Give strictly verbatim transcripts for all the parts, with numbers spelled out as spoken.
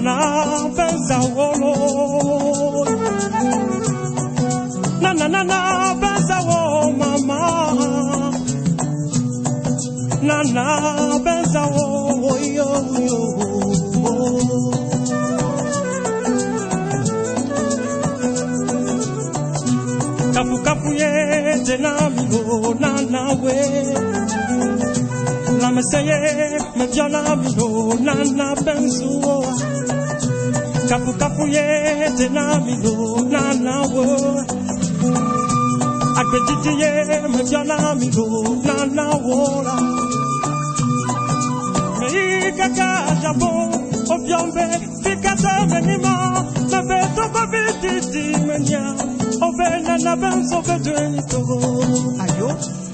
na pensa wolo na na na na pensa wo mama na na pensa wo yo yo kapu kapu ye tena migo na na we la meseye me viana migo na na penso kapu kapu ye tena migo na na we agbejiti ye me viana migo na na wola me kaka jabo obiombe fikata menima na beto babiti menya ovena na benzo bedweni togo ayo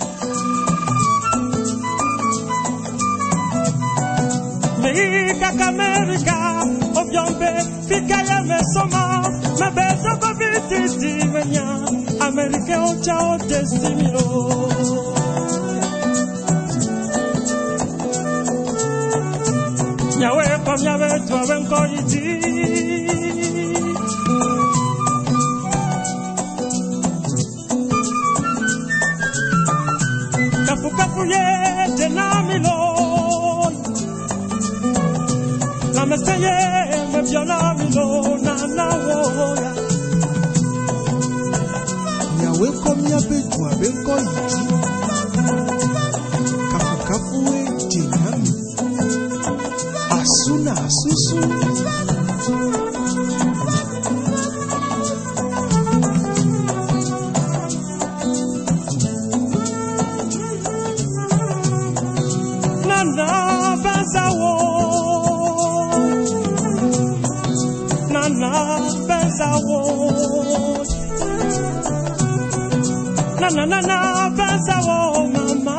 Mika America obiombe fikaya mesoma na beto babiti menya America o chao destimio Nyawe kwa nyawe tuwe mko iti Kapu kapu ye tenamilo La meseye me vionamilo na na woya Nyawe kwa nyawe tuwe mko iti Kapu kapu ye tenamilo Asuna asusu Nana pensa wo Nana pensa wo Nana nana pensa wo mama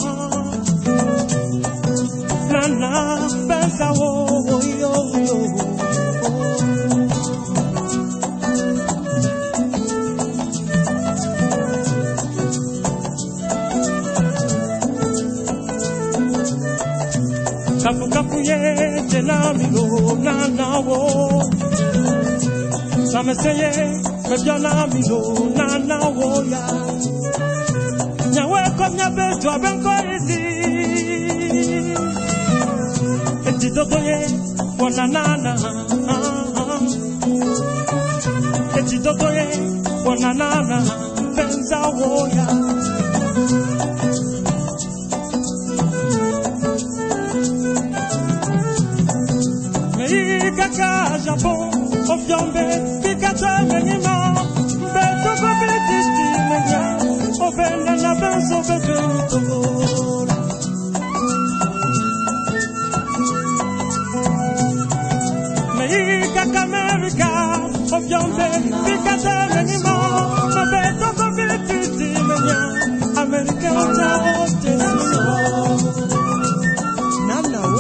Nana pensa wo yo yo Kapu kapu ye tenamilo na na wo Sameseye me bionamilo na na wo ya Nyawe kom nyabe to abenko isi Eti dodo ye wana na na Eti dodo ye wana na na pensa wo ya Kaka Japon, obiombe, fikata menima, beto babiti menya, ovena na benzo beto. Mei kaka America, obiombe, fikata menima, beto babiti menya, America ota otesio. Nana wo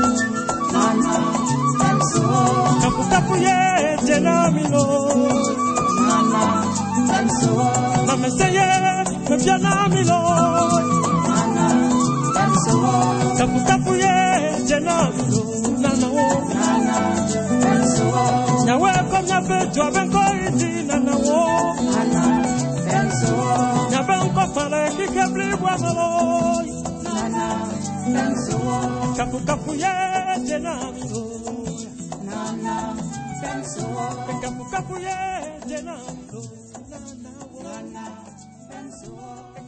Kapu kapu ye tenamilo Mama, I'm so Na meseye me vianamilo Mama, I'm so Kapu kapu ye tenamilo Nana wo Mama, I'm so Nyawe kom nyabe jwa benko iti nana wo Mama, I'm so Nyabe nko fale kikebli wamalo Mama, I'm so Kapu kapu ye tenamilo Mama, I'm so Kapu kapu ye tenamilo Nana wo Mama, I'm so